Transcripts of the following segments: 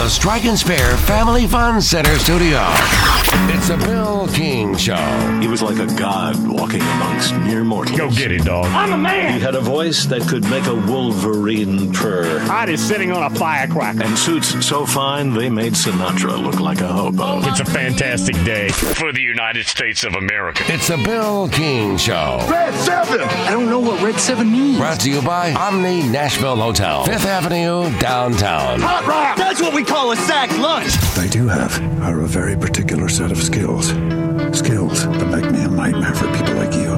the Strike and Spare Family Fun Center studio. It's a Bill King Show. He was like a god walking amongst mere mortals. Go get it, dog. I'm a man. He had a voice that could make a wolverine purr. Heart is sitting on a firecracker. And suits so fine, they made Sinatra look like a hobo. It's a fantastic day for the United States of America. It's a Bill King Show. Red 7. I don't know what Red 7 means. Brought to you by Omni Nashville Hotel, 5th Avenue, downtown. Hot rock. That's what we call a sack lunch. What I do have are a very particular set of skills. Skills that make me a nightmare for people like you.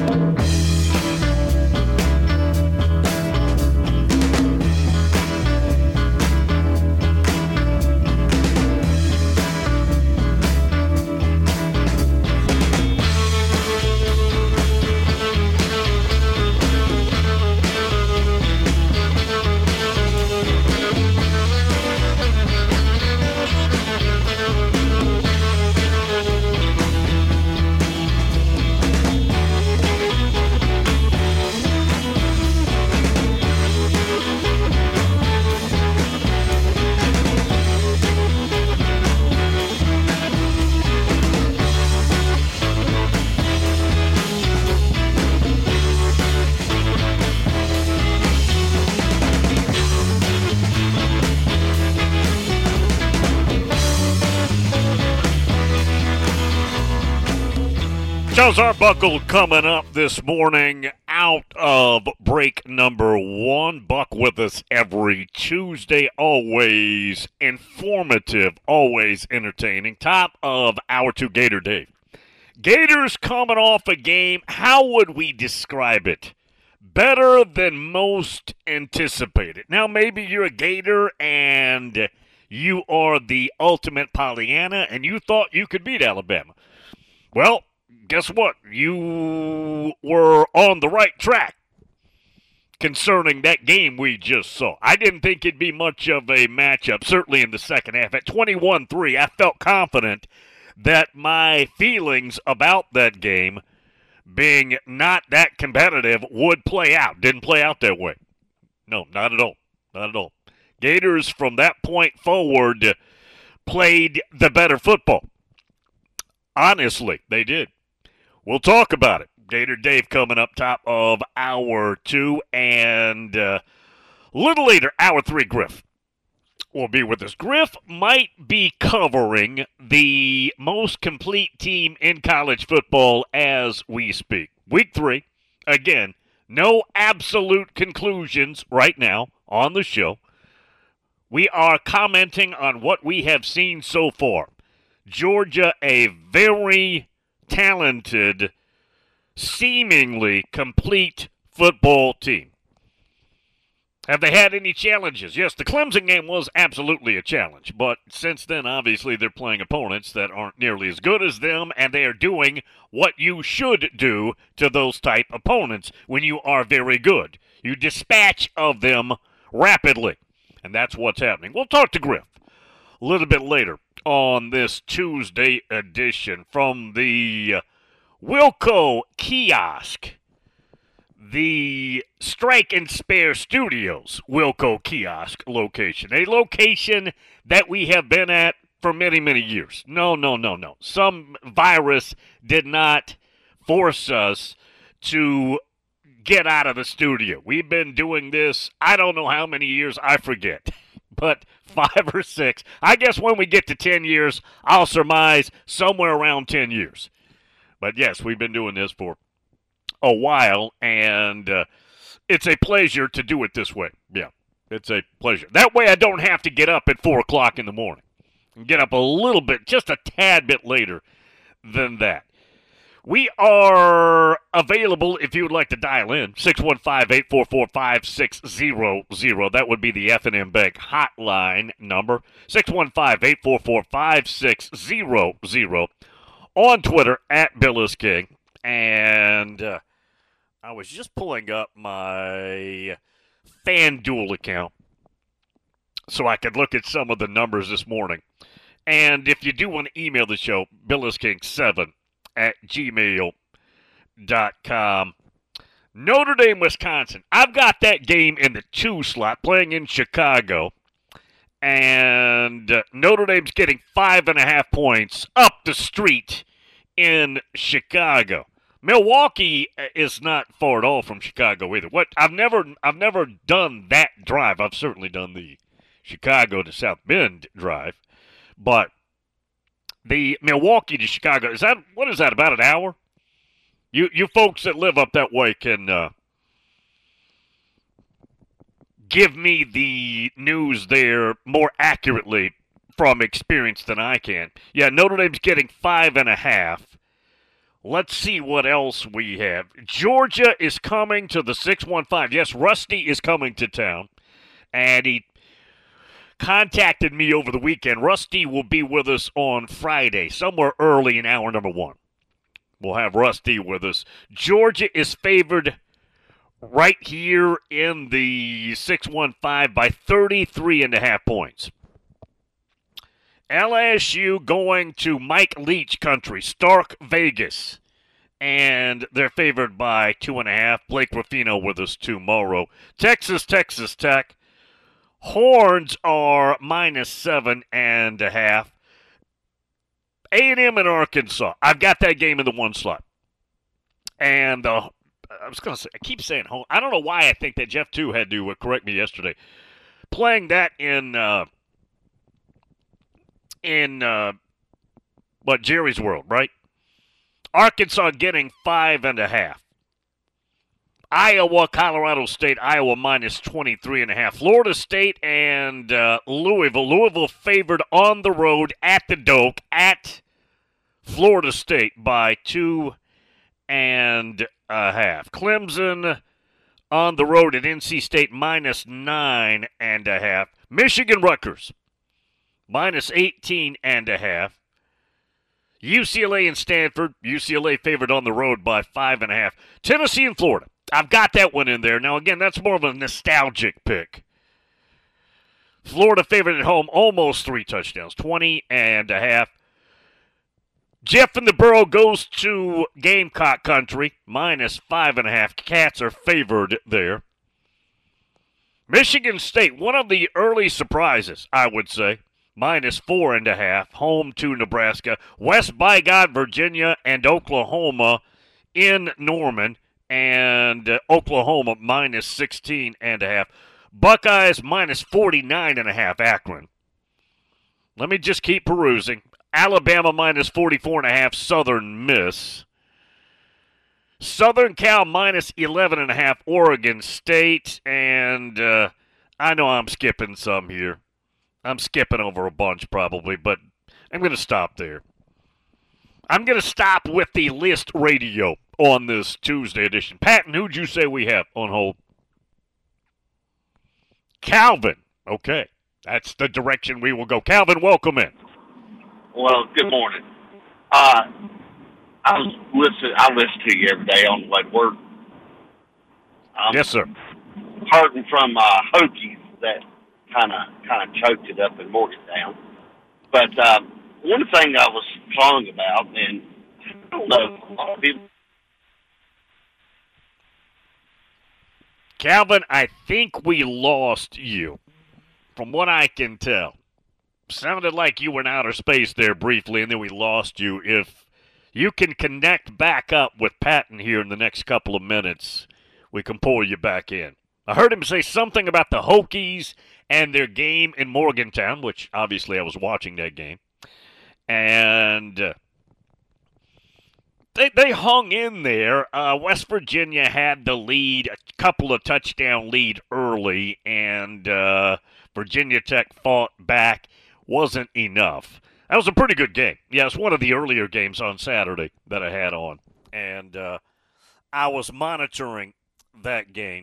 Shows are buckled coming up this morning out of break number 1. Buck with us every Tuesday, always informative, always entertaining. Top of hour 2, Gator Dave. Gators coming off a game, how would we describe it? Better than most anticipated. Now, maybe you're a Gator and you are the ultimate Pollyanna and you thought you could beat Alabama. Well, guess what? You were on the right track concerning that game we just saw. I didn't think it'd be much of a matchup, certainly in the second half. At 21-3, I felt confident that my feelings about that game being not that competitive would play out. Didn't play out that way. No, not at all. Not at all. Gators, from that point forward, played the better football. Honestly, they did. We'll talk about it. Gator Dave coming up top of hour 2, and a little later, hour 3, Griff will be with us. Griff might be covering the most complete team in college football as we speak. Week 3, again, no absolute conclusions right now on the show. We are commenting on what we have seen so far. Georgia, a very talented, seemingly complete football team. Have they had any challenges? Yes, the Clemson game was absolutely a challenge, but since then, obviously, they're playing opponents that aren't nearly as good as them, and they are doing what you should do to those type opponents when you are very good. You dispatch of them rapidly, and that's what's happening. We'll talk to Griff a little bit later on this Tuesday edition from the Wilco Kiosk, the Strike and Spare Studios Wilco Kiosk location, a location that we have been at for many, many years. No. Some virus did not force us to get out of the studio. We've been doing this, I don't know how many years, I forget. But 5 or 6. I guess when we get to 10 years, I'll surmise somewhere around 10 years. But yes, we've been doing this for a while, and it's a pleasure to do it this way. Yeah, it's a pleasure. That way I don't have to get up at 4 o'clock in the morning. And get up a little bit, just a tad bit later than that. We are available if you would like to dial in, 615-844-5600. That would be the F&M Bank hotline number, 615-844-5600. On Twitter, at BillisKing. And I was just pulling up my FanDuel account so I could look at some of the numbers this morning. And if you do want to email the show, BillisKing7@gmail.com. Notre Dame, Wisconsin. I've got that game in the 2 slot, playing in Chicago. And Notre Dame's getting 5.5 points up the street in Chicago. Milwaukee is not far at all from Chicago either. I've never done that drive. I've certainly done the Chicago to South Bend drive, but the Milwaukee to Chicago, what is that, about an hour? You folks that live up that way can give me the news there more accurately from experience than I can. Yeah, Notre Dame's getting 5.5. Let's see what else we have. Georgia is coming to the 615. Yes, Rusty is coming to town, and he contacted me over the weekend. Rusty will be with us on Friday, somewhere early in hour number 1. We'll have Rusty with us. Georgia is favored right here in the 615 by 33.5 points. LSU going to Mike Leach country, Stark Vegas, and they're favored by 2.5. Blake Ruffino with us tomorrow. Texas Tech. Horns are minus 7.5. A&M and Arkansas. I've got that game in the 1 slot. And I was going to say, I keep saying home. I don't know why I think that Jeff, too, had to correct me yesterday. Playing that in Jerry's World, right? Arkansas getting 5.5. Iowa, Colorado State, Iowa minus 23.5. Florida State and Louisville. Louisville favored on the road at the Doak at Florida State by 2.5. Clemson on the road at NC State minus 9.5. Michigan Rutgers minus 18.5. UCLA and Stanford. UCLA favored on the road by 5.5. Tennessee and Florida. I've got that one in there. Now, again, that's more of a nostalgic pick. Florida favored at home, almost 3 touchdowns, 20.5. Jeff in the Borough goes to Gamecock country, minus 5.5. Cats are favored there. Michigan State, one of the early surprises, I would say, minus 4.5, home to Nebraska. West by God, Virginia, and Oklahoma in Norman. And Oklahoma minus 16.5. Buckeyes minus 49.5, Akron. Let me just keep perusing. Alabama minus 44.5, Southern Miss. Southern Cal minus 11.5, Oregon State. And I know I'm skipping some here. I'm skipping over a bunch probably, but I'm going to stop there. I'm going to stop with the list radio on this Tuesday edition. Patton, who'd you say we have on hold? Calvin. Okay. That's the direction we will go. Calvin, welcome in. Well, good morning. I listen to you every day on the way to work. Yes, sir. Hurting from Hokies that kind of choked it up in Morgantown. But one thing I was wrong about, and I don't know, a lot of people. Calvin, I think we lost you, from what I can tell. Sounded like you were in outer space there briefly, and then we lost you. If you can connect back up with Patton here in the next couple of minutes, we can pull you back in. I heard him say something about the Hokies and their game in Morgantown, which obviously I was watching that game. And they hung in there. West Virginia had the lead, a couple of touchdown lead early, and Virginia Tech fought back. Wasn't enough. That was a pretty good game. Yeah, it's one of the earlier games on Saturday that I had on. And I was monitoring that game.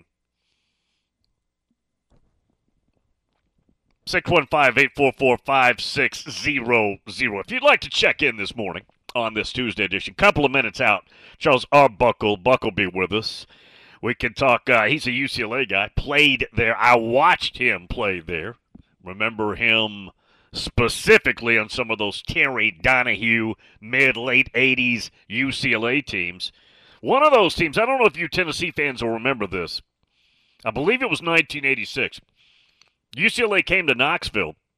615-844-5600. If you'd like to check in this morning on this Tuesday edition, couple of minutes out, Charles Arbuckle be with us. We can talk. He's a UCLA guy, played there. I watched him play there. Remember him specifically on some of those Terry Donahue mid-late 80s UCLA teams. One of those teams, I don't know if you Tennessee fans will remember this. I believe it was 1986. UCLA came to Knoxville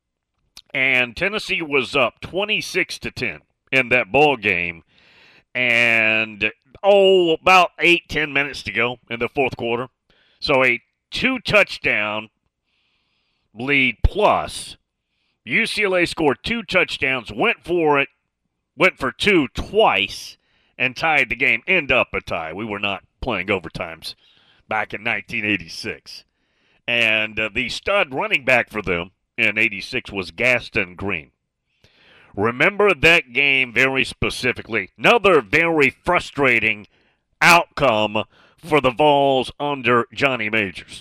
And Tennessee was up 26-10 in that ball game. And, about 8-10 minutes to go in the fourth quarter. So a 2-touchdown lead plus. UCLA scored 2 touchdowns, went for 2 twice, and tied the game. End up a tie. We were not playing overtimes back in 1986. And the stud running back for them in 86 was Gaston Green. Remember that game very specifically. Another very frustrating outcome for the Vols under Johnny Majors.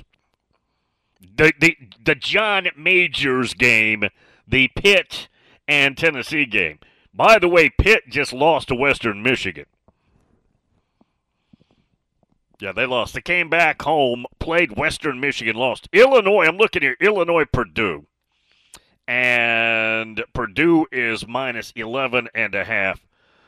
The John Majors game, the Pitt and Tennessee game. By the way, Pitt just lost to Western Michigan. Yeah, they lost. They came back home, played Western Michigan, lost. Illinois, I'm looking here, Illinois-Purdue. And Purdue is minus 11.5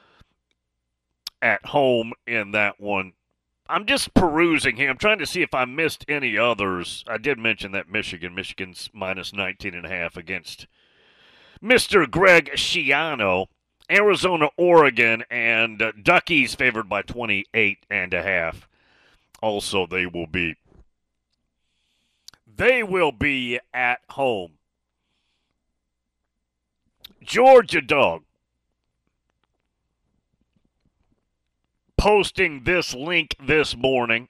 at home in that one. I'm just perusing here. I'm trying to see if I missed any others. I did mention that Michigan's minus 19.5 against Mr. Greg Schiano. Arizona, Oregon, and Duckies favored by 28.5. Also, they will be at home. Georgia Dog posting this link this morning,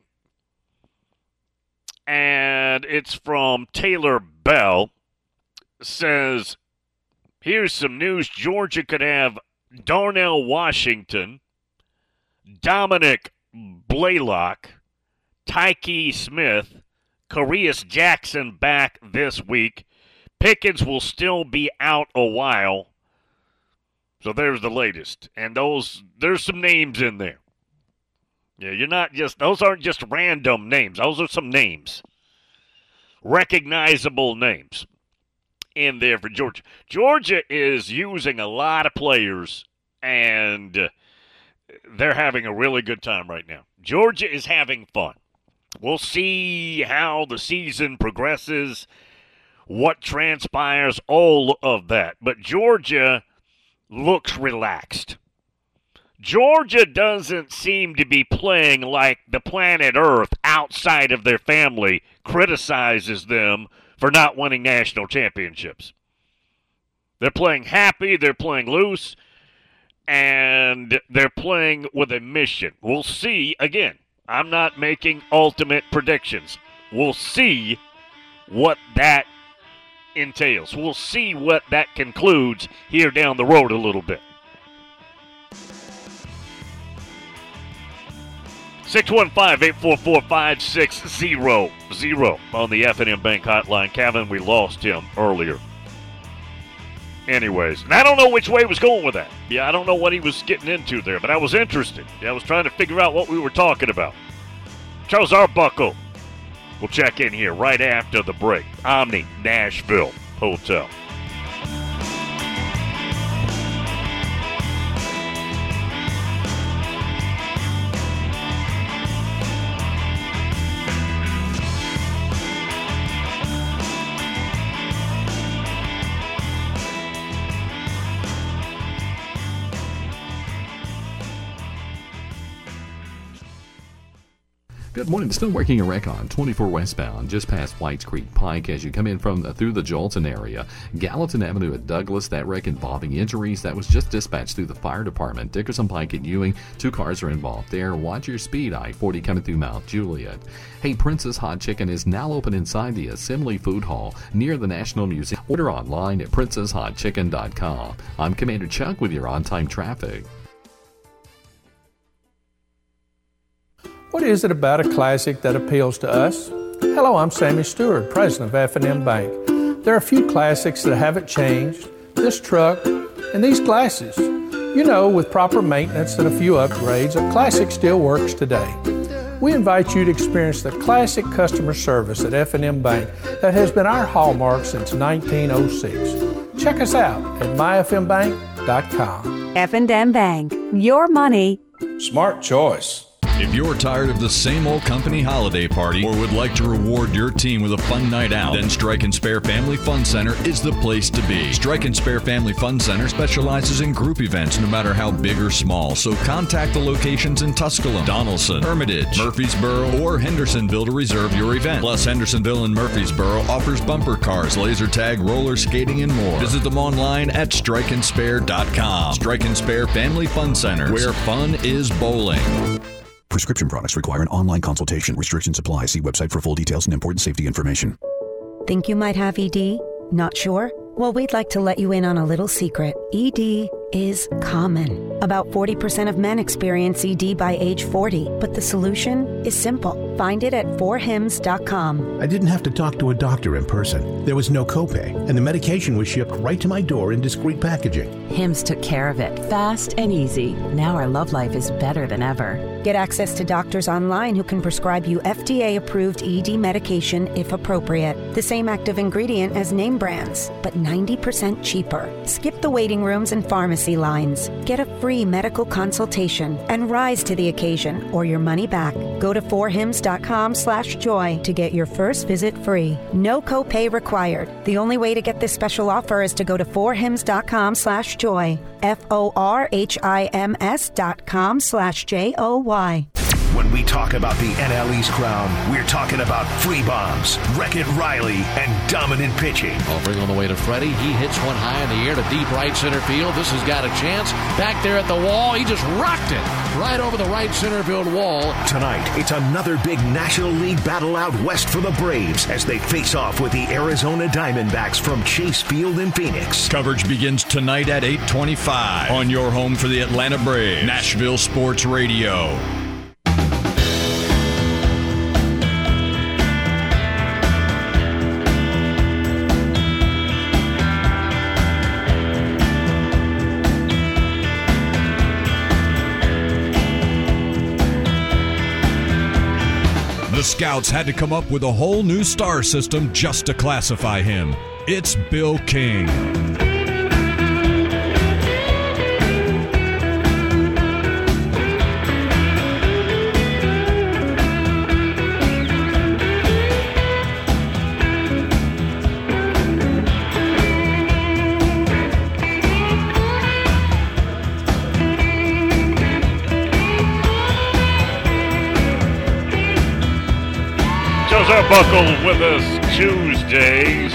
and it's from Taylor Bell. Says, here's some news. Georgia could have Darnell Washington, Dominic Blaylock, Tyke Smith, Carius Jackson back this week. Pickens will still be out a while. So there's the latest. And there's some names in there. Yeah, those aren't just random names. Those are some names. Recognizable names in there for Georgia. Georgia is using a lot of players, and they're having a really good time right now. Georgia is having fun. We'll see how the season progresses, what transpires, all of that. But Georgia looks relaxed. Georgia doesn't seem to be playing like the planet Earth outside of their family criticizes them for not winning national championships. They're playing happy, they're playing loose, and they're playing with a mission. We'll see. Again, I'm not making ultimate predictions. We'll see what that entails. We'll see what that concludes here down the road a little bit. 615-844-5600 on the F&M Bank hotline. Kevin, we lost him earlier. Anyways, and I don't know which way he was going with that. Yeah, I don't know what he was getting into there, but I was interested. Yeah, I was trying to figure out what we were talking about. Charles Arbuckle will check in here right after the break. Omni Nashville Hotel. Good morning. Still working a wreck on 24 westbound, just past Whites Creek Pike as you come in from through the Jolton area. Gallatin Avenue at Douglas, that wreck involving injuries that was just dispatched through the fire department. Dickerson Pike at Ewing, 2 cars are involved there. Watch your speed. I-40 coming through Mount Juliet. Hey, Princess Hot Chicken is now open inside the Assembly Food Hall near the National Museum. Order online at princesshotchicken.com. I'm Commander Chuck with your on-time traffic. What is it about a classic that appeals to us? Hello, I'm Sammy Stewart, president of F&M Bank. There are a few classics that haven't changed, this truck and these glasses. You know, with proper maintenance and a few upgrades, a classic still works today. We invite you to experience the classic customer service at F&M Bank that has been our hallmark since 1906. Check us out at myfmbank.com. F&M Bank, your money. Smart choice. If you're tired of the same old company holiday party or would like to reward your team with a fun night out, then Strike and Spare Family Fun Center is the place to be. Strike and Spare Family Fun Center specializes in group events no matter how big or small, so contact the locations in Tusculum, Donaldson, Hermitage, Murfreesboro, or Hendersonville to reserve your event. Plus, Hendersonville and Murfreesboro offers bumper cars, laser tag, roller skating, and more. Visit them online at strikeandspare.com. Strike and Spare Family Fun Center, where fun is bowling. Prescription products require an online consultation. Restrictions apply. See website for full details and important safety information. Think you might have ED? Not sure? Well, we'd like to let you in on a little secret. ED is common. About 40% of men experience ED by age 40, but the solution is simple. Find it at 4hims.com. I didn't have to talk to a doctor in person. There was no copay, and the medication was shipped right to my door in discreet packaging. Hims took care of it, fast and easy. Now our love life is better than ever. Get access to doctors online who can prescribe you FDA-approved ED medication if appropriate. The same active ingredient as name brands, but 90% cheaper. Skip the waiting rooms and pharmacy lines. Get a free medical consultation and rise to the occasion or your money back. Go to 4hims.com/joy to get your first visit free. No copay required. The only way to get this special offer is to go to 4hims.com/joy. FORHIMS.com/JOY. When we talk about the NL East crown, we're talking about free bombs, Wreck-It Riley, and dominant pitching. I'll bring on the way to Freddie. He hits one high in the air to deep right center field. This has got a chance. Back there at the wall, he just rocked it right over the right center field wall. Tonight, it's another big National League battle out west for the Braves as they face off with the Arizona Diamondbacks from Chase Field in Phoenix. Coverage begins tonight at 8:25 on your home for the Atlanta Braves, Nashville Sports Radio. The Scouts had to come up with a whole new star system just to classify him. It's Bill King. Buckle with us Tuesdays.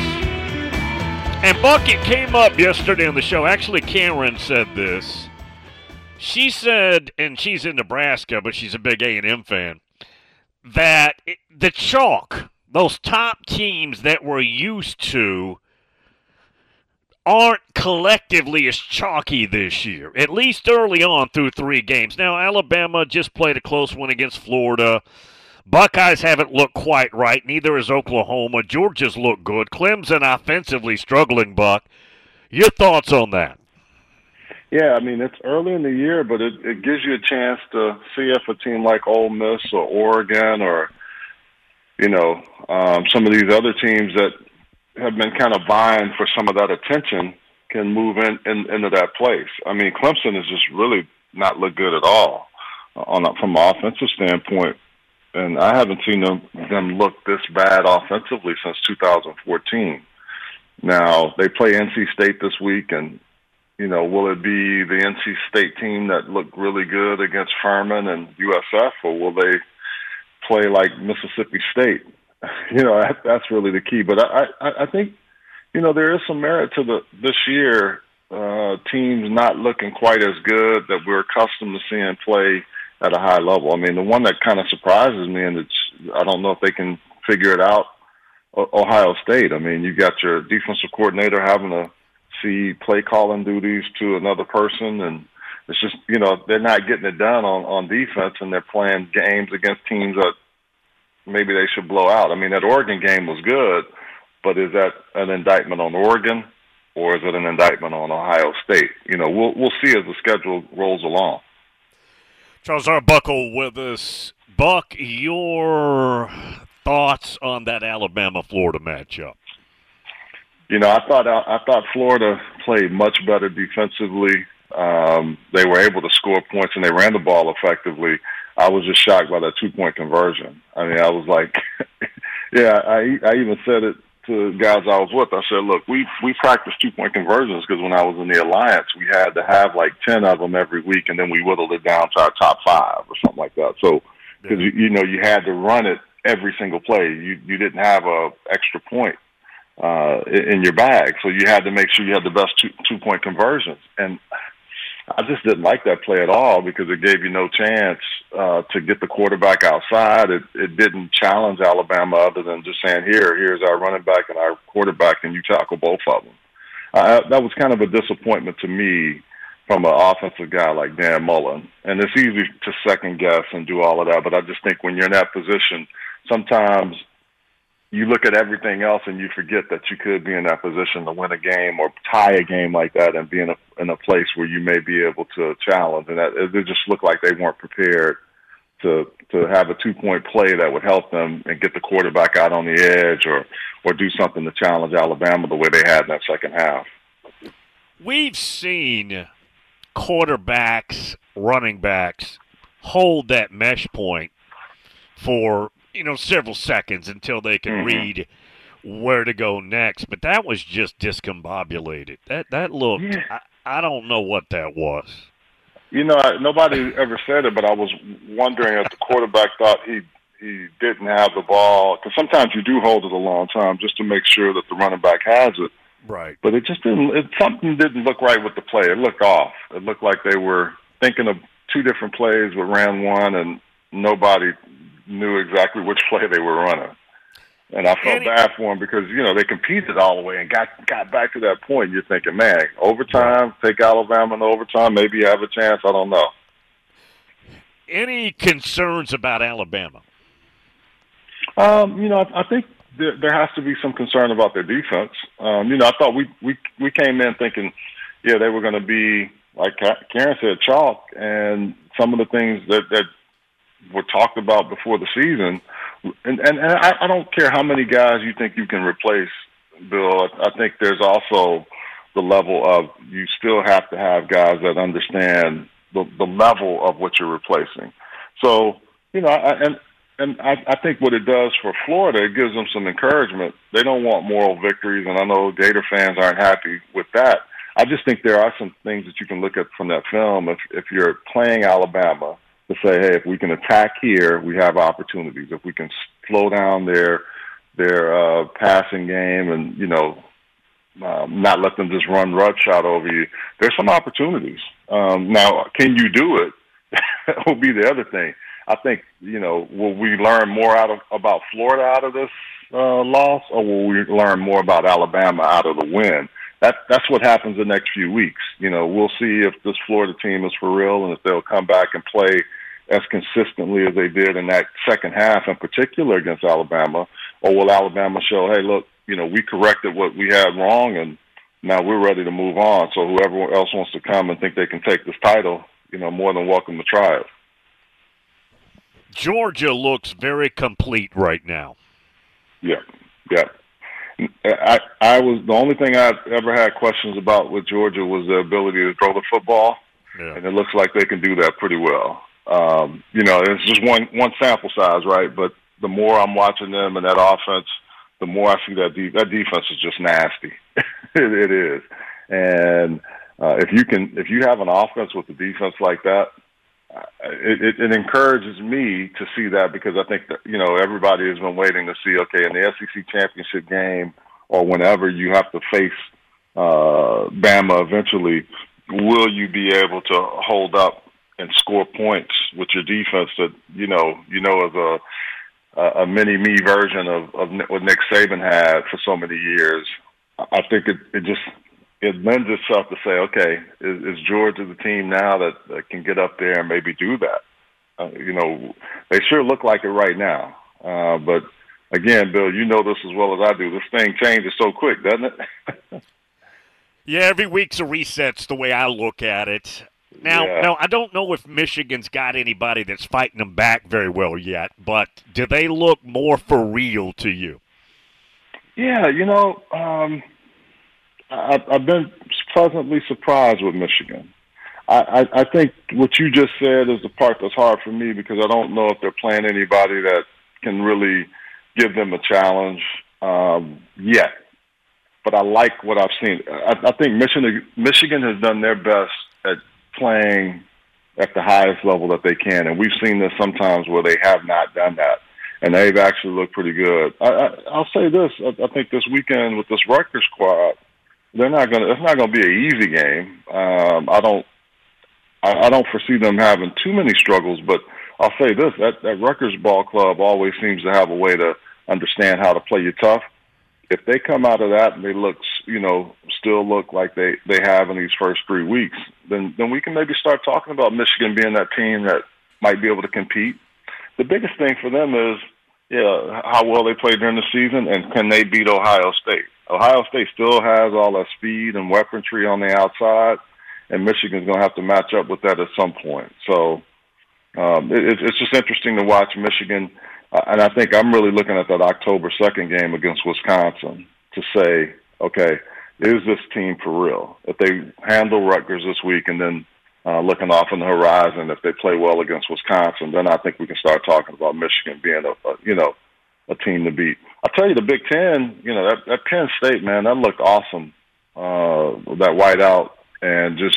And Bucket came up yesterday on the show. Actually, Karen said this. She said, and she's in Nebraska, but she's a big A&M fan, that the chalk, those top teams that we're used to, aren't collectively as chalky this year, at least early on through 3 games. Now, Alabama just played a close one against Florida. Buckeyes haven't looked quite right. Neither is Oklahoma. Georgia's looked good. Clemson offensively struggling, Buck. Your thoughts on that? Yeah, I mean, it's early in the year, but it gives you a chance to see if a team like Ole Miss or Oregon or, some of these other teams that have been kind of vying for some of that attention can move into that place. I mean, Clemson has just really not looked good at all from an offensive standpoint. And I haven't seen them look this bad offensively since 2014. Now, they play NC State this week, and, will it be the NC State team that looked really good against Furman and USF, or will they play like Mississippi State? That's really the key. But I think, there is some merit to this year, teams not looking quite as good that we're accustomed to seeing play at a high level. I mean, the one that kind of surprises me, and I don't know if they can figure it out, Ohio State. I mean, you got your defensive coordinator having to see play calling duties to another person, and it's just, they're not getting it done on defense, and they're playing games against teams that maybe they should blow out. I mean, that Oregon game was good, but is that an indictment on Oregon, or is it an indictment on Ohio State? We'll see as the schedule rolls along. Charles Arbuckle with us. Buck, your thoughts on that Alabama-Florida matchup? I thought Florida played much better defensively. They were able to score points, and they ran the ball effectively. I was just shocked by that 2-point conversion. I mean, I was like, yeah, I even said it to the guys I was with. I said, look, we practiced 2-point conversions because when I was in the Alliance, we had to have like 10 of them every week, and then we whittled it down to our top 5 or something like that. So, because, you had to run it every single play. You didn't have a extra point in your bag, so you had to make sure you had the best 2-point conversions. And I just didn't like that play at all because it gave you no chance to get the quarterback outside. It didn't challenge Alabama other than just saying, here's our running back and our quarterback, and you tackle both of them. That was kind of a disappointment to me from an offensive guy like Dan Mullen. And it's easy to second guess and do all of that, but I just think when you're in that position, sometimes you look at everything else and you forget that you could be in that position to win a game or tie a game like that and be in a place where you may be able to challenge. And it just looked like they weren't prepared to have a 2-point play that would help them and get the quarterback out on the edge or do something to challenge Alabama the way they had in that second half. We've seen quarterbacks, running backs hold that mesh point for several seconds until they can read where to go next. But that was just discombobulated. That looked, I don't know what that was. Nobody ever said it, but I was wondering if the quarterback thought he didn't have the ball. Because sometimes you do hold it a long time just to make sure that the running back has it. Right. But it just didn't, something didn't look right with the play. It looked off. It looked like they were thinking of 2 different plays but ran one, and nobody knew exactly which play they were running. And I felt bad for them because, they competed all the way and got back to that point. You're thinking, man, overtime, take Alabama in overtime, maybe you have a chance. I don't know. Any concerns about Alabama? I think there has to be some concern about their defense. I thought we came in thinking, they were going to be, like Karen said, chalk. And some of the things that were talked about before the season, and I don't care how many guys you think you can replace, Bill. I think there's also the level of you still have to have guys that understand the level of what you're replacing. So, I think what it does for Florida, it gives them some encouragement. They don't want moral victories, and I know Gator fans aren't happy with that. I just think there are some things that you can look at from that film if you're playing Alabama, to say, hey, if we can attack here, we have opportunities. If we can slow down their passing game and, not let them just run shot over you, there's some opportunities. Now, can you do it? That will be the other thing. I think, will we learn more about Florida out of this loss, or will we learn more about Alabama out of the win? That's what happens the next few weeks. We'll see if this Florida team is for real and if they'll come back and play as consistently as they did in that second half, in particular against Alabama, or will Alabama show, hey, look, we corrected what we had wrong and now we're ready to move on. So whoever else wants to come and think they can take this title, more than welcome to try it. Georgia looks very complete right now. Yeah. I was the only thing I ever had questions about with Georgia was the ability to throw the football, and it looks like they can do that pretty well. It's just one sample size, right? But the more I'm watching them and that offense, the more I see that defense is just nasty. It is, and if you have an offense with a defense like that, it encourages me to see that, because I think that, everybody has been waiting to see, okay, in the SEC championship game or whenever you have to face Bama eventually, will you be able to hold up and score points with your defense that, is a mini-me version of what Nick Saban had for so many years? I think it lends itself to say, okay, is Georgia the team now that can get up there and maybe do that? They sure look like it right now. But again, Bill, you know this as well as I do. This thing changes so quick, doesn't it? Yeah, every week's a reset's the way I look at it. Now, I don't know if Michigan's got anybody that's fighting them back very well yet, but do they look more for real to you? Yeah, I've been pleasantly surprised with Michigan. I think what you just said is the part that's hard for me because I don't know if they're playing anybody that can really give them a challenge yet. But I like what I've seen. I think Michigan has done their best at playing at the highest level that they can, and we've seen this sometimes where they have not done that, and they've actually looked pretty good. I'll say this: I think this weekend with this Rutgers squad, it's not going to be an easy game. I don't foresee them having too many struggles, but I'll say this: that Rutgers ball club always seems to have a way to understand how to play you tough. If they come out of that and they still look like they have in these first 3 weeks, then we can maybe start talking about Michigan being that team that might be able to compete. The biggest thing for them is, how well they play during the season and can they beat Ohio State. Ohio State still has all that speed and weaponry on the outside, and Michigan's going to have to match up with that at some point. So it's just interesting to watch Michigan. And I think I'm really looking at that October 2nd game against Wisconsin to say, okay, is this team for real? If they handle Rutgers this week and then looking off on the horizon, if they play well against Wisconsin, then I think we can start talking about Michigan being a team to beat. I'll tell you, the Big Ten, that Penn State, man, that looked awesome, that whiteout. And just,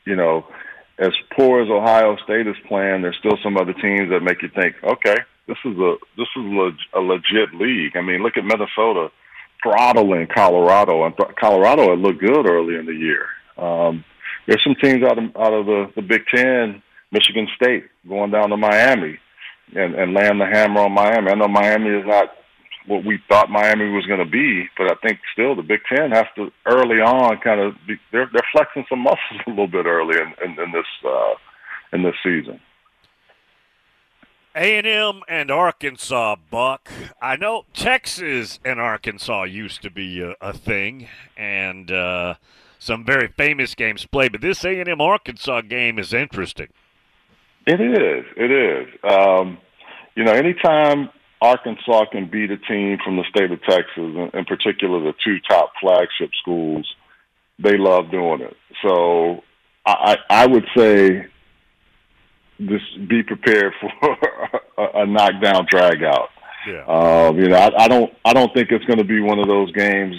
as poor as Ohio State is playing, there's still some other teams that make you think, okay, this is a legit league. I mean, look at Minnesota throttling Colorado, and Colorado had looked good early in the year. There's some teams out of the Big Ten, Michigan State going down to Miami and laying the hammer on Miami. I know Miami is not what we thought Miami was going to be, but I think still the Big Ten has to early on they're flexing some muscles a little bit early in this season. A&M and Arkansas, Buck. I know Texas and Arkansas used to be a thing, and some very famous games played, but this A&M Arkansas game is interesting. It is. Anytime Arkansas can beat a team from the state of Texas, in particular the two top flagship schools, they love doing it. So I would say just be prepared for a knockdown drag out. Yeah. I don't think it's going to be one of those games.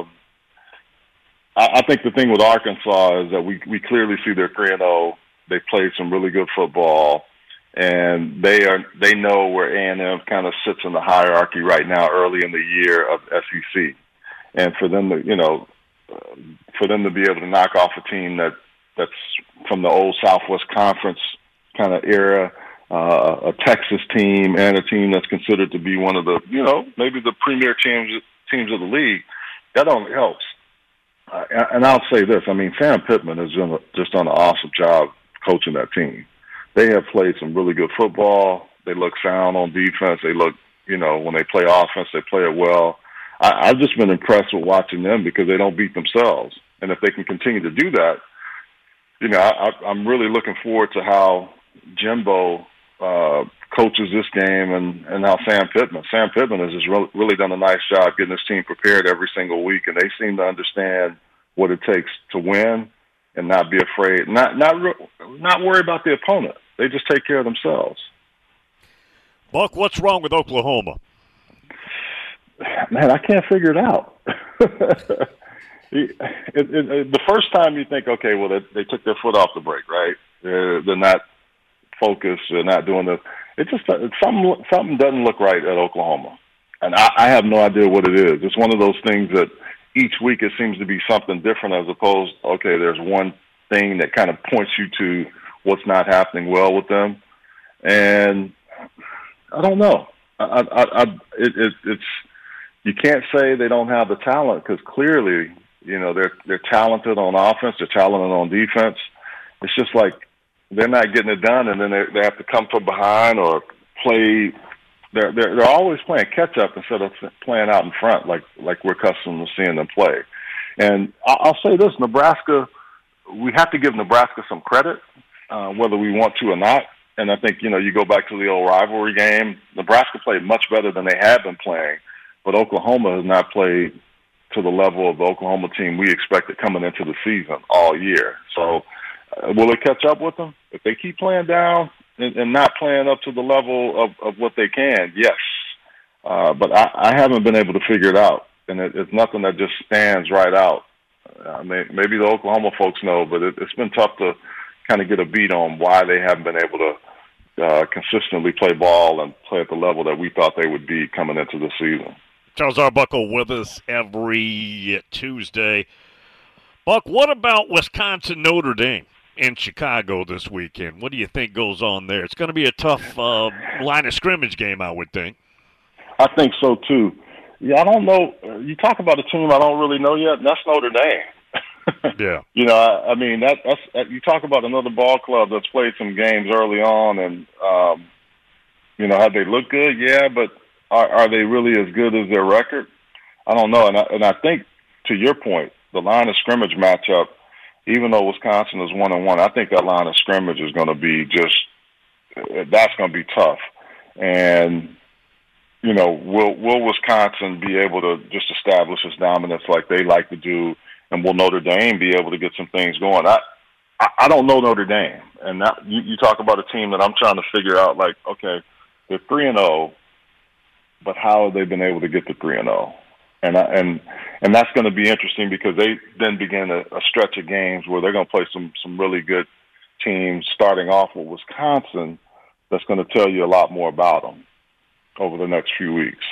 I think the thing with Arkansas is that we clearly see they're 3-0. They played some really good football, and they know where A&M kind of sits in the hierarchy right now, early in the year of SEC, and for them to be able to knock off a team that's from the old Southwest Conference kind of era, a Texas team and a team that's considered to be one of the, maybe the premier teams of the league, that only helps. And I'll say this, I mean, Sam Pittman has just done an awesome job coaching that team. They have played some really good football. They look sound on defense. They look, when they play offense, they play it well. I've just been impressed with watching them because they don't beat themselves. And if they can continue to do that, I'm really looking forward to how Jimbo coaches this game and how Sam Pittman has just really done a nice job getting his team prepared every single week, and they seem to understand what it takes to win and not be afraid, not worry about the opponent. They just take care of themselves. Buck, what's wrong with Oklahoma? Man, I can't figure it out. The first time you think, okay, well, they took their foot off the brake, right? They're not focused. They're not doing this. Something doesn't look right at Oklahoma, and I have no idea what it is. It's one of those things that each week it seems to be something different, as opposed, okay, there's one thing that kind of points you to what's not happening well with them, and I don't know. It's you can't say they don't have the talent, because clearly, they're talented on offense, they're talented on defense. It's just like they're not getting it done, and then they have to come from behind or play. They're always playing catch up instead of playing out in front, like we're accustomed to seeing them play. And I'll say this: Nebraska, we have to give Nebraska some credit, whether we want to or not. And I think you go back to the old rivalry game. Nebraska played much better than they had been playing, but Oklahoma has not played to the level of the Oklahoma team we expected coming into the season all year. So Will it catch up with them? If they keep playing down and not playing up to the level of what they can, yes. But I haven't been able to figure it out, and it's nothing that just stands right out. Maybe the Oklahoma folks know, but it's been tough to kind of get a beat on why they haven't been able to consistently play ball and play at the level that we thought they would be coming into the season. Charles Arbuckle with us every Tuesday. Buck, what about Wisconsin-Notre Dame in Chicago this weekend? What do you think goes on there? It's going to be a tough line of scrimmage game, I would think. I think so, too. Yeah, I don't know. You talk about a team I don't really know yet, and that's Notre Dame. Yeah. You know, I mean, that's you talk about another ball club that's played some games early on, and, you know, have they looked good? Yeah, but are they really as good as their record? I don't know. And I think, to your point, the line of scrimmage matchup, even though Wisconsin is 1-1, I think that line of scrimmage is going to be that's going to be tough. And, you know, will Wisconsin be able to just establish its dominance like they like to do, and will Notre Dame be able to get some things going? I don't know Notre Dame, and you talk about a team that I'm trying to figure out, like, okay, they're 3-0, but how have they been able to get to 3-0? And that's going to be interesting because they then begin a stretch of games where they're going to play some really good teams, starting off with Wisconsin, that's going to tell you a lot more about them over the next few weeks.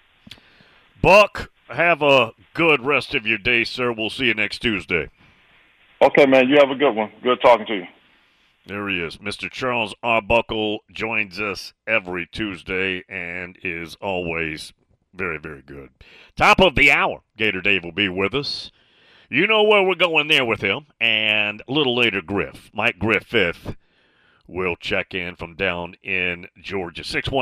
Buck, have a good rest of your day, sir. We'll see you next Tuesday. Okay, man. You have a good one. Good talking to you. There he is. Mr. Charles Arbuckle joins us every Tuesday and is always very, very good. Top of the hour, Gator Dave will be with us. You know where we're going there with him. And a little later, Mike Griffith will check in from down in Georgia.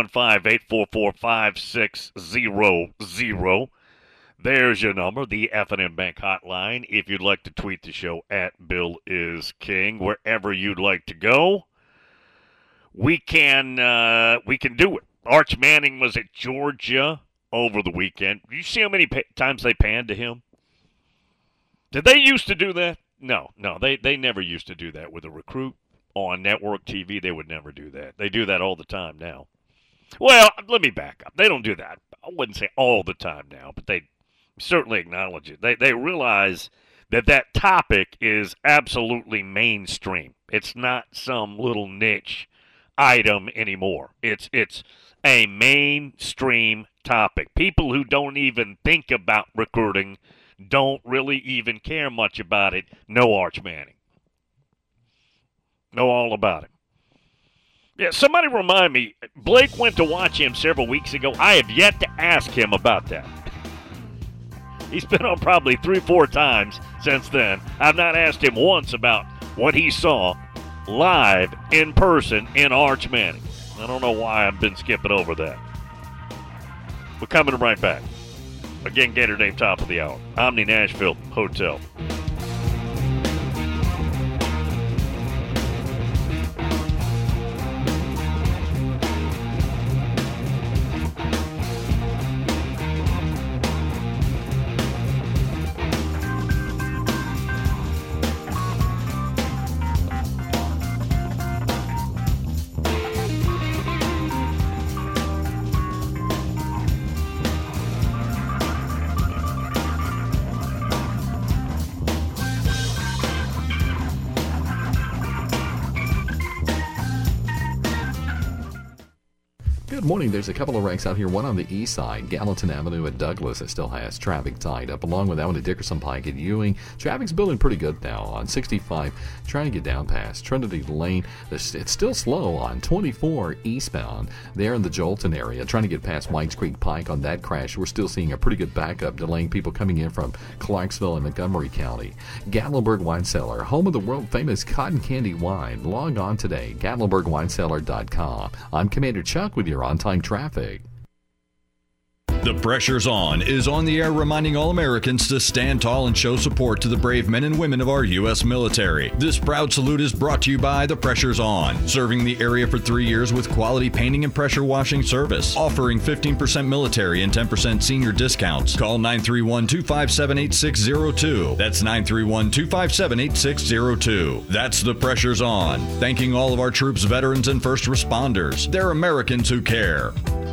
615-844-5600. There's your number, the F&M Bank hotline. If you'd like to tweet the show at Bill is King, wherever you'd like to go, we can do it. Arch Manning was at Georgia over the weekend. Did you see how many times they panned to him? Did they used to do that? No, they never used to do that with a recruit on network TV. They would never do that. They do that all the time now. Well, let me back up. They don't do that. I wouldn't say all the time now, but they certainly acknowledge it. They realize that topic is absolutely mainstream. It's not some little niche item anymore. It's a mainstream topic. People who don't even think about recruiting, don't really even care much about it, know Arch Manning. Know all about it. Yeah, somebody remind me, Blake went to watch him several weeks ago. I have yet to ask him about that. He's been on probably 3-4 times since then. I've not asked him once about what he saw live in person in Arch Manning. I don't know why I've been skipping over that. We're coming right back. Again, Gator Dave, top of the hour. Omni Nashville Hotel. Good morning. There's a couple of wrecks out here. One on the east side, Gallatin Avenue at Douglas, that still has traffic tied up, along with that one at Dickerson Pike at Ewing. Traffic's building pretty good now on 65, trying to get down past Trinity Lane. It's still slow on 24 eastbound there in the Jolton area, trying to get past Whites Creek Pike on that crash. We're still seeing a pretty good backup, delaying people coming in from Clarksville and Montgomery County. Gatlinburg Wine Cellar, home of the world-famous cotton candy wine. Log on today, GatlinburgWineCellar.com. I'm Commander Chuck with your on-time traffic. The Pressure's On is on the air reminding all Americans to stand tall and show support to the brave men and women of our U.S. military. This proud salute is brought to you by The Pressure's On, serving the area for 3 years with quality painting and pressure washing service, offering 15% military and 10% senior discounts. Call 931-257-8602. That's 931-257-8602. That's The Pressure's On, thanking all of our troops, veterans, and first responders. They're Americans who care.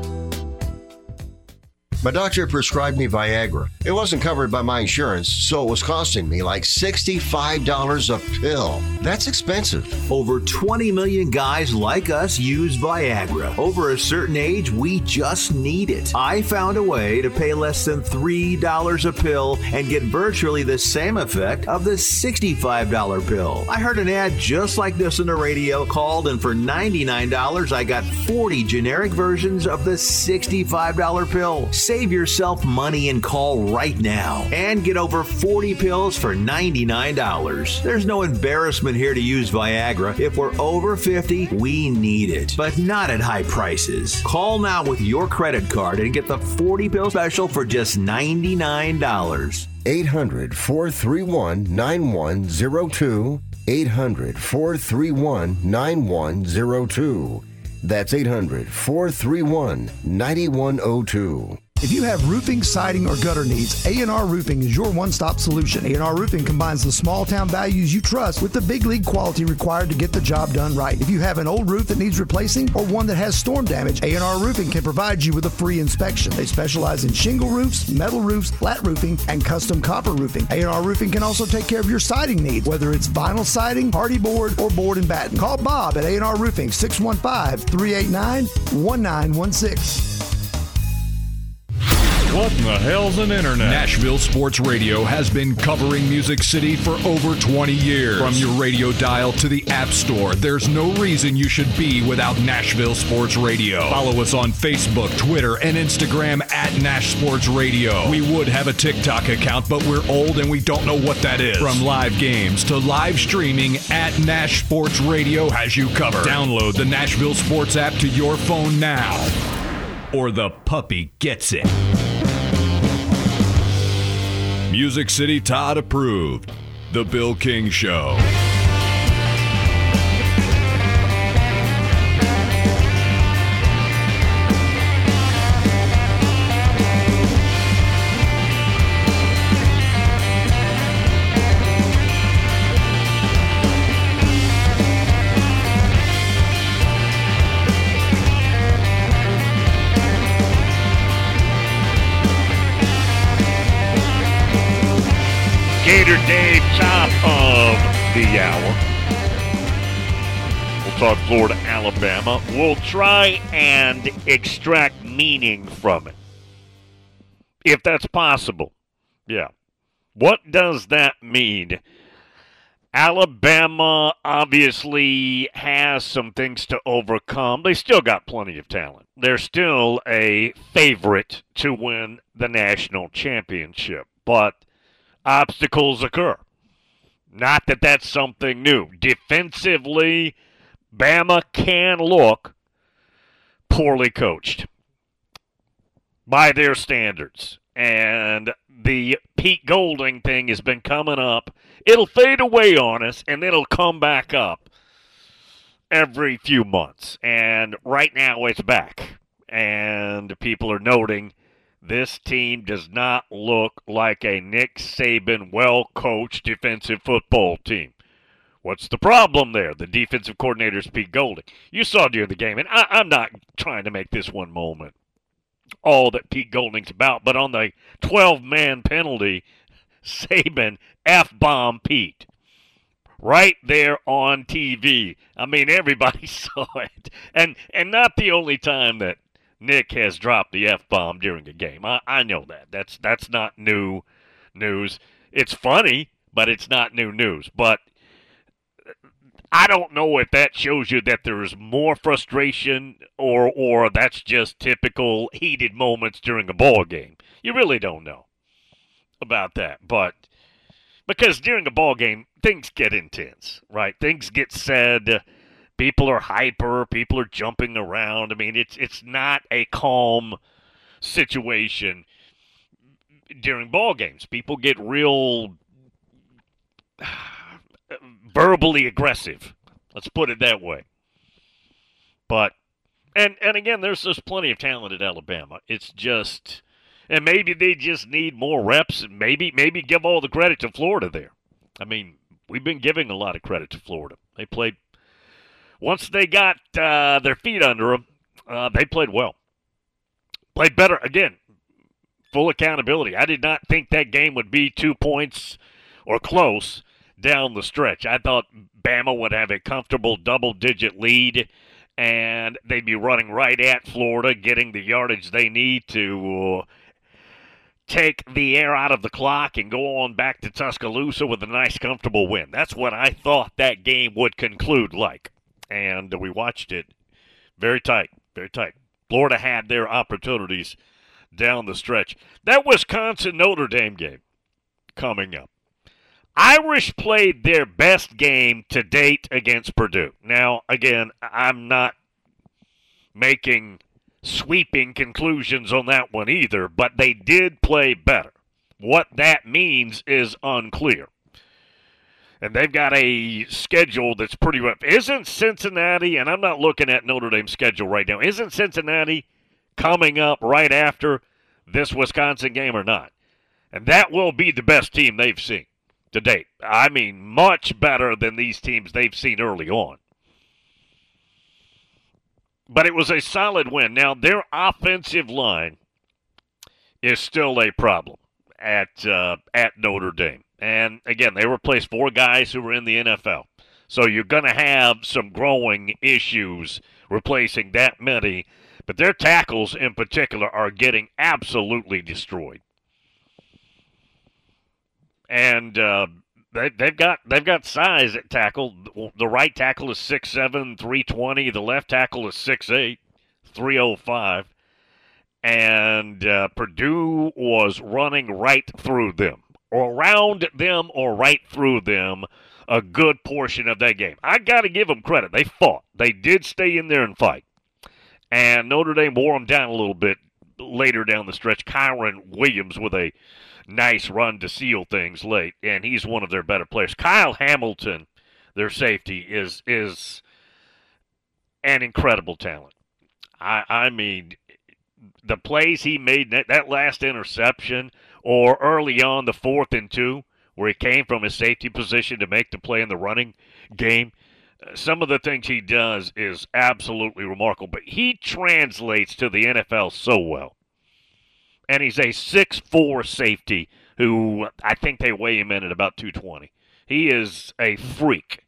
My doctor prescribed me Viagra. It wasn't covered by my insurance, so it was costing me like $65 a pill. That's expensive. Over 20 million guys like us use Viagra. Over a certain age, we just need it. I found a way to pay less than $3 a pill and get virtually the same effect of the $65 pill. I heard an ad just like this on the radio, called, and for $99, I got 40 generic versions of the $65 pill. Save yourself money and call right now and get over 40 pills for $99. There's no embarrassment here to use Viagra. If we're over 50, we need it, but not at high prices. Call now with your credit card and get the 40 pill special for just $99. 800-431-9102. 800-431-9102. That's 800-431-9102. If you have roofing, siding, or gutter needs, A&R Roofing is your one-stop solution. A&R Roofing combines the small-town values you trust with the big league quality required to get the job done right. If you have an old roof that needs replacing or one that has storm damage, A&R Roofing can provide you with a free inspection. They specialize in shingle roofs, metal roofs, flat roofing, and custom copper roofing. A&R Roofing can also take care of your siding needs, whether it's vinyl siding, hardy board, or board and batten. Call Bob at A&R Roofing, 615-389-1916. What in the hell's an internet? Nashville Sports Radio has been covering Music City for over 20 years. From your radio dial to the App Store, there's no reason you should be without Nashville Sports Radio. Follow us on Facebook, Twitter, and Instagram at Nash Sports Radio. We would have a TikTok account, but we're old and we don't know what that is. From live games to live streaming, at Nash Sports Radio has you covered. Download the Nashville Sports app to your phone now, or the puppy gets it. Music City Todd approved. The Bill King Show. Gator Dave, top of the hour. We'll talk Florida, Alabama. We'll try and extract meaning from it, if that's possible. Yeah. What does that mean? Alabama obviously has some things to overcome. They still got plenty of talent. They're still a favorite to win the national championship, but obstacles occur. Not that that's something new. Defensively, Bama can look poorly coached by their standards. And the Pete Golding thing has been coming up. It'll fade away on us, and then it'll come back up every few months. And right now it's back. And people are noting this team does not look like a Nick Saban well-coached defensive football team. What's the problem there? The defensive coordinator is Pete Golding. You saw during the game, and I'm not trying to make this one moment all that Pete Golding's about, but on the 12-man penalty, Saban F-bomb Pete. Right there on TV. I mean, everybody saw it. And not the only time that Nick has dropped the F-bomb during a game. I know that. That's not new news. It's funny, but it's not new news. But I don't know if that shows you that there's more frustration or that's just typical heated moments during a ball game. You really don't know about that. But because during a ball game, things get intense, right? Things get said. People are hyper. People are jumping around. I mean, it's not a calm situation during ball games. People get real verbally aggressive. Let's put it that way. But, and again, there's plenty of talent at Alabama. It's just, and maybe they just need more reps, and maybe give all the credit to Florida there. I mean, we've been giving a lot of credit to Florida. They played, once they got their feet under them, they played well. Played better, again, full accountability. I did not think that game would be 2 points or close down the stretch. I thought Bama would have a comfortable double-digit lead, and they'd be running right at Florida, getting the yardage they need to take the air out of the clock and go on back to Tuscaloosa with a nice, comfortable win. That's what I thought that game would conclude like. And we watched it very tight, very tight. Florida had their opportunities down the stretch. That Wisconsin-Notre Dame game coming up. Irish played their best game to date against Purdue. Now, again, I'm not making sweeping conclusions on that one either, but they did play better. What that means is unclear. And they've got a schedule that's pretty rough. Isn't Cincinnati, and I'm not looking at Notre Dame's schedule right now, isn't Cincinnati coming up right after this Wisconsin game or not? And that will be the best team they've seen to date. I mean, much better than these teams they've seen early on. But it was a solid win. Now, their offensive line is still a problem at Notre Dame. And, again, they replaced 4 guys who were in the NFL. So you're going to have some growing issues replacing that many. But their tackles in particular are getting absolutely destroyed. And they've got size at tackle. The right tackle is 6'7", 320. The left tackle is 6'8", 305. And Purdue was running right through them, or around them, or right through them a good portion of that game. I got to give them credit. They fought. They did stay in there and fight. And Notre Dame wore them down a little bit later down the stretch. Kyron Williams with a nice run to seal things late, and he's one of their better players. Kyle Hamilton, their safety, is an incredible talent. I mean, the plays he made, that last interception, or early on the 4th and 2, where he came from his safety position to make the play in the running game, some of the things he does is absolutely remarkable. But he translates to the NFL so well. And he's a 6'4" safety who I think they weigh him in at about 220. He is a freak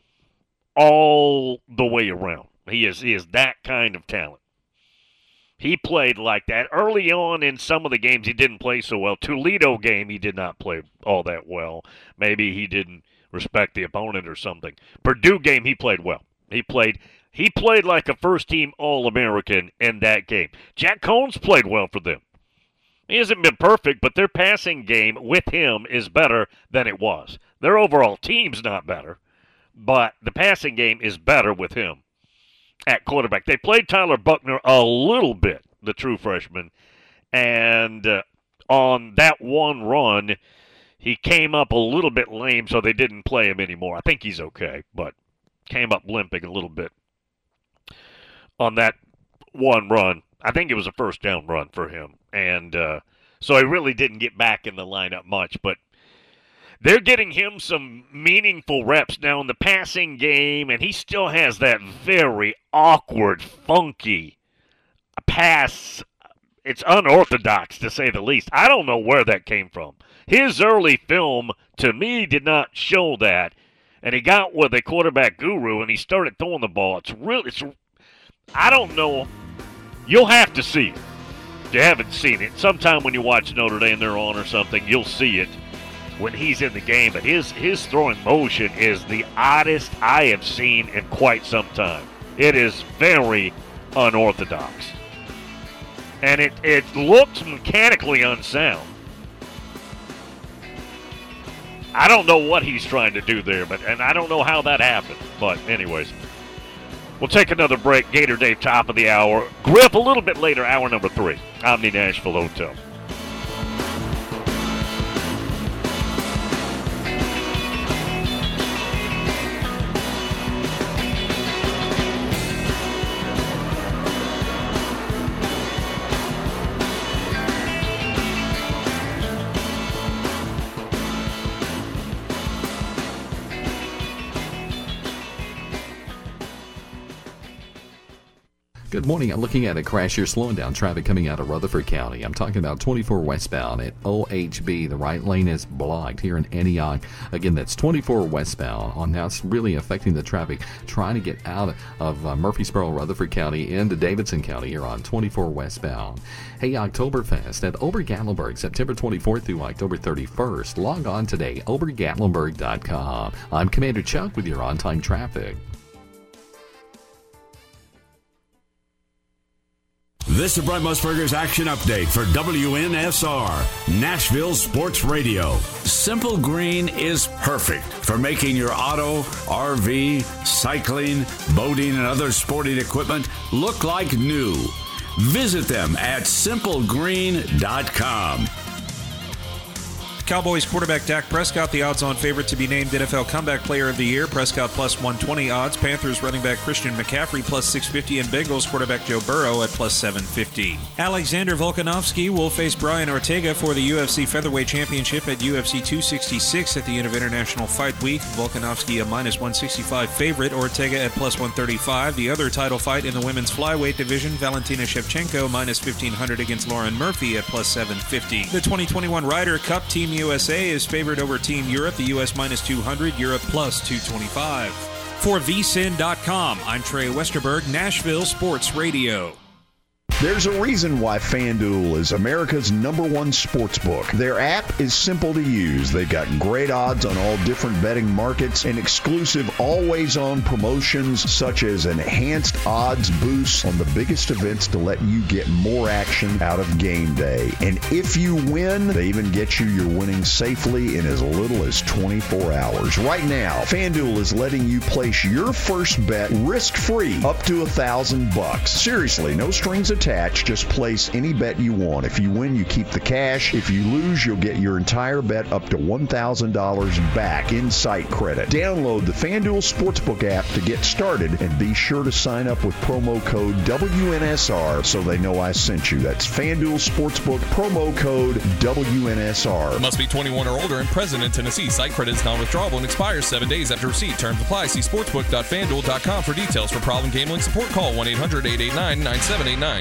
all the way around. He is that kind of talent. He played like that. Early on in some of the games, he didn't play so well. Toledo game, he did not play all that well. Maybe he didn't respect the opponent or something. Purdue game, he played well. He played like a first-team All-American in that game. Jack Cones played well for them. He hasn't been perfect, but their passing game with him is better than it was. Their overall team's not better, but the passing game is better with him at quarterback. They played Tyler Buckner a little bit, the true freshman, and on that one run, he came up a little bit lame, so they didn't play him anymore. I think he's okay, but came up limping a little bit on that one run. I think it was a first down run for him. And so he really didn't get back in the lineup much. But they're getting him some meaningful reps now in the passing game, and he still has that very awkward, funky pass. It's unorthodox, to say the least. I don't know where that came from. His early film, to me, did not show that. And he got with a quarterback guru, and he started throwing the ball. I don't know. You'll have to see it. If you haven't seen it, sometime when you watch Notre Dame, they're on or something, you'll see it when he's in the game. But his throwing motion is the oddest I have seen in quite some time. It is very unorthodox. And it looks mechanically unsound. I don't know what he's trying to do there, and I don't know how that happened. But anyways, We'll take another break. Gator Dave, top of the hour. Griff a little bit later, hour number 3. Omni Nashville Hotel. Good morning. I'm looking at a crash here, slowing down traffic coming out of Rutherford County. I'm talking about 24 westbound at OHB. The right lane is blocked here in Antioch. Again, that's 24 westbound. On now, it's really affecting the traffic trying to get out of Murfreesboro, Rutherford County into Davidson County here on 24 westbound. Hey, Oktoberfest at Ober-Gatlinburg, September 24th through October 31st. Log on today, obergatlinburg.com. I'm Commander Chuck with your on-time traffic. This is Brent Musburger's Action Update for WNSR, Nashville Sports Radio. Simple Green is perfect for making your auto, RV, cycling, boating, and other sporting equipment look like new. Visit them at simplegreen.com. Cowboys quarterback Dak Prescott, the odds-on favorite to be named NFL Comeback Player of the Year. Prescott plus 120 odds. Panthers running back Christian McCaffrey plus 650, and Bengals quarterback Joe Burrow at plus 750. Alexander Volkanovski will face Brian Ortega for the UFC Featherweight Championship at UFC 266 at the end of International Fight Week. Volkanovski a minus 165 favorite, Ortega at plus 135. The other title fight in the women's flyweight division, Valentina Shevchenko minus 1,500 against Lauren Murphy at plus 750. The 2021 Ryder Cup, Team USA is favored over Team Europe, the U.S. minus 200, Europe plus 225. For vsin.com, I'm Trey Westerberg, Nashville Sports Radio. There's a reason why FanDuel is America's #1 sports book. Their app is simple to use. They've got great odds on all different betting markets and exclusive always-on promotions such as enhanced odds boosts on the biggest events to let you get more action out of game day. And if you win, they even get you your winnings safely in as little as 24 hours. Right now, FanDuel is letting you place your first bet risk-free up to $1,000. Seriously, no strings attached. Just place any bet you want. If you win, you keep the cash. If you lose, you'll get your entire bet up to $1,000 back in site credit. Download the FanDuel Sportsbook app to get started and be sure to sign up with promo code WNSR so they know I sent you. That's FanDuel Sportsbook, promo code WNSR. Must be 21 or older and present in Tennessee. Site credit is non-withdrawable and expires 7 days after receipt. Terms apply. See sportsbook.fanduel.com for details. For problem gambling support, call 1-800-889-9789.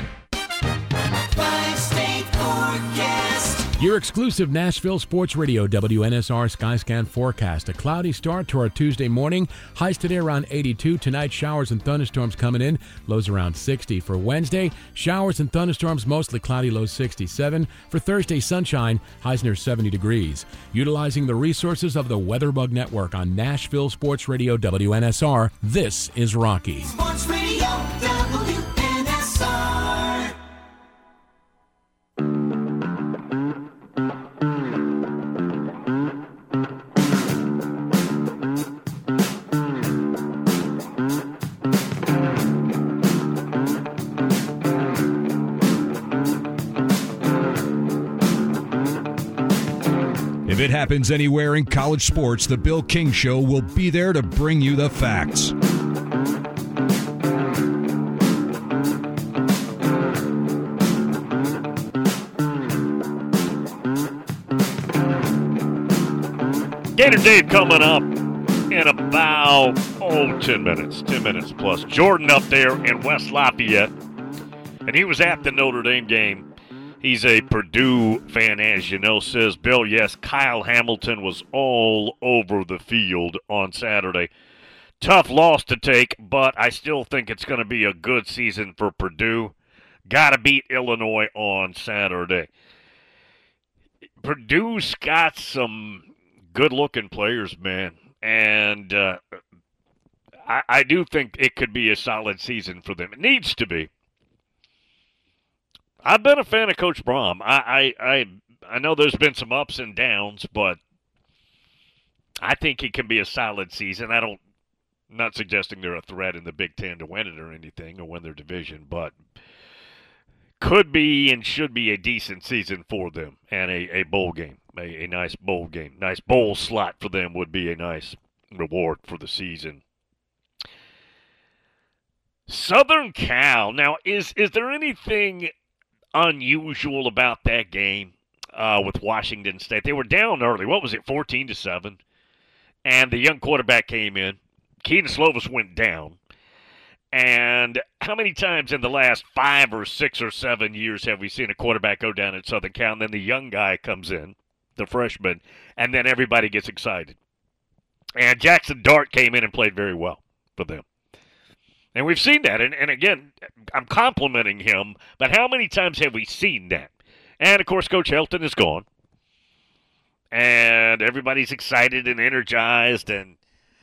Your exclusive Nashville Sports Radio WNSR Skyscan forecast. A cloudy start to our Tuesday morning. Highs today around 82. Tonight, showers and thunderstorms coming in. Lows around 60. For Wednesday, showers and thunderstorms, mostly cloudy, low 67. For Thursday, sunshine, highs near 70 degrees. Utilizing the resources of the WeatherBug Network on Nashville Sports Radio WNSR, this is Rocky. Sports Radio WNSR. If it happens anywhere in college sports, the Bill King Show will be there to bring you the facts. Gator Dave coming up in about, 10 minutes. 10 minutes plus. Jordan up there in West Lafayette, and he was at the Notre Dame game. He's a Purdue fan, as you know, says, Bill, yes, Kyle Hamilton was all over the field on Saturday. Tough loss to take, but I still think it's going to be a good season for Purdue. Got to beat Illinois on Saturday. Purdue's got some good-looking players, man, and I do think it could be a solid season for them. It needs to be. I've been a fan of Coach Braum. I know there's been some ups and downs, but I think it can be a solid season. I don't Not suggesting they're a threat in the Big Ten to win it or anything or win their division, but could be and should be a decent season for them and a bowl game, a nice bowl game. Nice bowl slot for them would be a nice reward for the season. Southern Cal. Now, is there anything unusual about that game with Washington State? They were down early. What was it, 14-7? And the young quarterback came in. Keaton Slovis went down. And how many times in the last 5 or 6 or 7 years have we seen a quarterback go down at Southern Cal, and then the young guy comes in, the freshman, and then everybody gets excited? And Jackson Dart came in and played very well for them. And we've seen that. And again, I'm complimenting him, but how many times have we seen that? And, of course, Coach Helton is gone. And everybody's excited and energized. And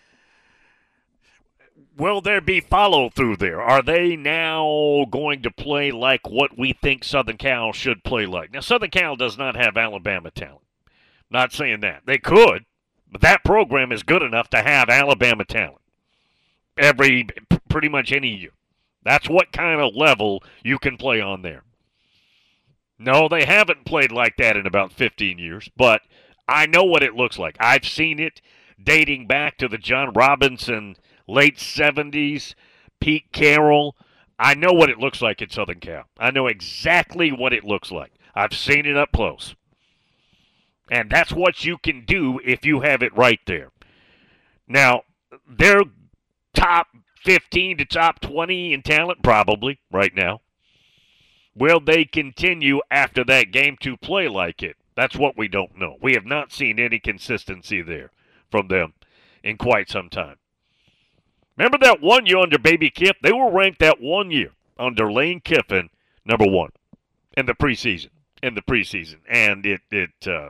will there be follow-through there? Are they now going to play like what we think Southern Cal should play like? Now, Southern Cal does not have Alabama talent. Not saying that. They could, but that program is good enough to have Alabama talent pretty much any year. That's what kind of level you can play on there. No, they haven't played like that in about 15 years, but I know what it looks like. I've seen it dating back to the John Robinson late 70s, Pete Carroll. I know what it looks like at Southern Cal. I know exactly what it looks like. I've seen it up close. And that's what you can do if you have it right there. Now, they're top 15 to top 20 in talent probably right now. Will they continue after that game to play like it? That's what we don't know. We have not seen any consistency there from them in quite some time. Remember that 1 year under Baby Kip? They were ranked that 1 year under Lane Kiffin, number 1 in the preseason. And it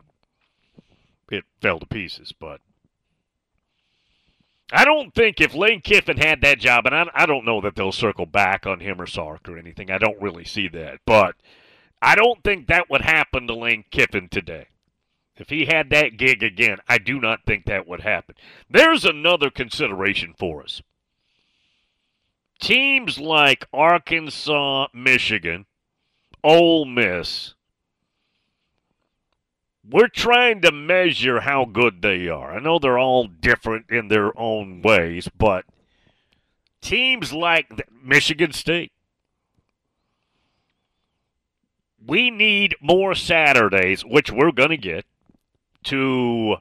fell to pieces. But I don't think if Lane Kiffin had that job, and I don't know that they'll circle back on him or Sark or anything. I don't really see that. But I don't think that would happen to Lane Kiffin today. If he had that gig again, I do not think that would happen. There's another consideration for us. Teams like Arkansas, Michigan, Ole Miss, we're trying to measure how good they are. I know they're all different in their own ways, but teams like Michigan State, we need more Saturdays, which we're going to get, to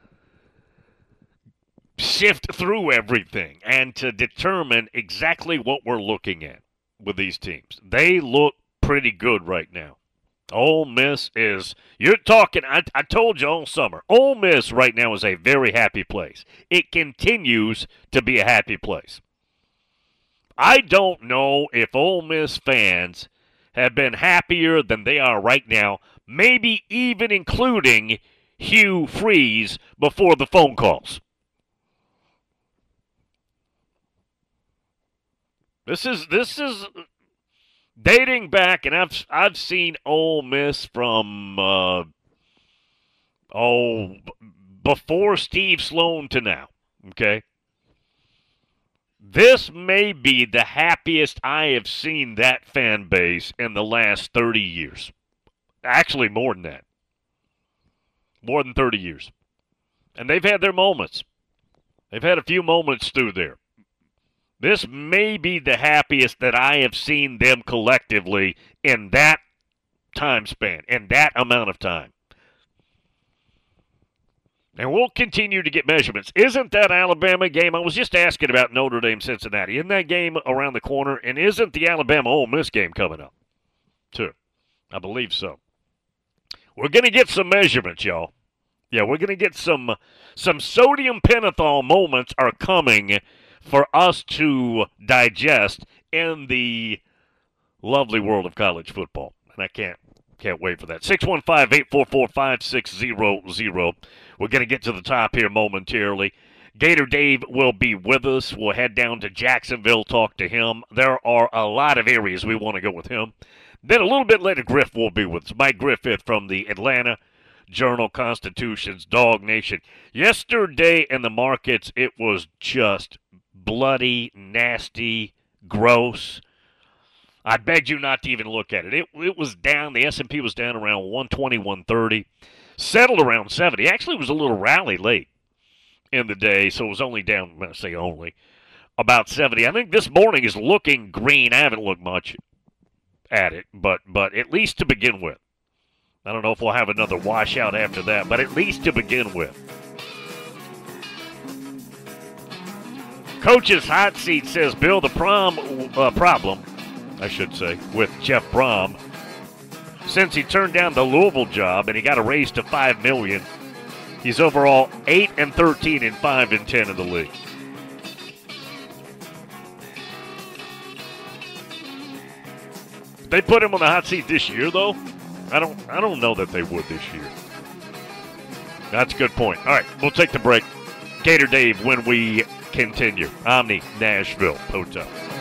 sift through everything and to determine exactly what we're looking at with these teams. They look pretty good right now. Ole Miss is, you're talking, I told you all summer, Ole Miss right now is a very happy place. It continues to be a happy place. I don't know if Ole Miss fans have been happier than they are right now, maybe even including Hugh Freeze before the phone calls. This is dating back, and I've seen Ole Miss from before Steve Sloan to now. Okay, this may be the happiest I have seen that fan base in the last 30 years. Actually, more than that. More than 30 years. And they've had their moments. They've had a few moments through there. This may be the happiest that I have seen them collectively in that time span, in that amount of time. And we'll continue to get measurements. Isn't that Alabama game? I was just asking about Notre Dame, Cincinnati. Isn't that game around the corner? And isn't the Alabama Ole Miss game coming up, too? I believe so. We're going to get some measurements, y'all. Yeah, we're going to get some sodium pentothal moments are coming for us to digest in the lovely world of college football. And I can't wait for that. 615-844-5600. We're going to get to the top here momentarily. Gator Dave will be with us. We'll head down to Jacksonville, talk to him. There are a lot of areas we want to go with him. Then a little bit later, Griff will be with us. Mike Griffith from the Atlanta Journal-Constitution's Dog Nation. Yesterday in the markets, it was just bloody, nasty, gross. I begged you not to even look at it. It was down. The S&P was down around 120, 130. Settled around 70. Actually, it was a little rally late in the day, so it was only down, I'm going to say only, about 70. I think this morning is looking green. I haven't looked much at it, but at least to begin with. I don't know if we'll have another washout after that, but at least to begin with. Coach's hot seat says, Bill, the problem, I should say, with Jeff Brom, since he turned down the Louisville job and he got a raise to $5 million, he's overall 8-13 and 5-10 in the league. They put him on the hot seat this year, though. I don't know that they would this year. That's a good point. All right, we'll take the break. Gator Dave when we continue. Omni Nashville Hotel.